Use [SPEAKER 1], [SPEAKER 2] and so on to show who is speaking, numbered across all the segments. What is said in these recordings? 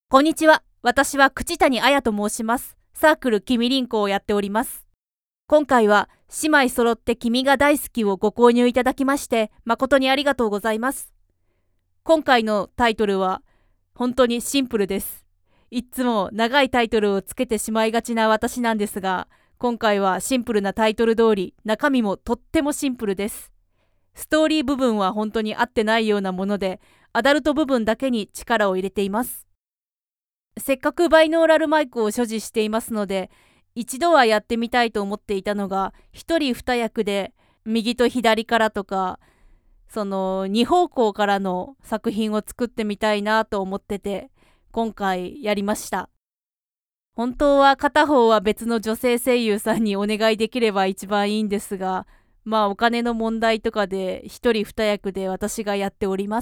[SPEAKER 1] こんにちは。私は口谷彩と申します。サークル君りんこをやっております。今回は姉妹揃って君が大好きをご購入いただきまして誠にありがとうございます。今回のタイトルは本当にシンプルです。いつも長いタイトルをつけてしまいがちな私なんですが、今回はシンプルなタイトル通り中身もとってもシンプルです。ストーリー部分は本当に合ってないようなもので、アダルト部分だけに力を入れています。せっかくバイノーラルマイクを所持していますので、一度はやってみたいと思っていたのが、一人二役で右と左からとか、その二方向からの作品を作ってみたいなと思ってて、今回やりました。本当は片方は別の女性声優さんにお願いできれば一番いいんですが、お金の問題とかで一人二役で私がやっております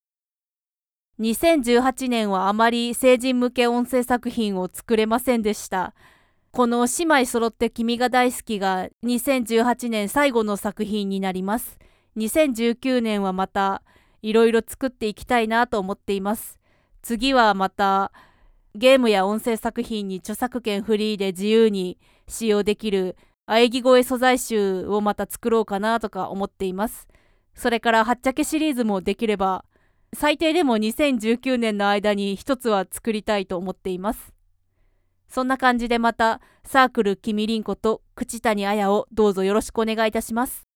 [SPEAKER 1] 。2018年はあまり成人向け音声作品を作れませんでした。この姉妹揃って君が大好きが2018年最後の作品になります。2019年はまたいろいろ作っていきたいなと思っています。次はまたゲームや音声作品に著作権フリーで自由に使用できる喘ぎ声素材集をまた作ろうかなとか思っています。それからはっちゃけシリーズもできれば最低でも2019年の間に一つは作りたいと思っています。そんな感じでまたサークル君りんこと口谷彩をどうぞよろしくお願いいたします。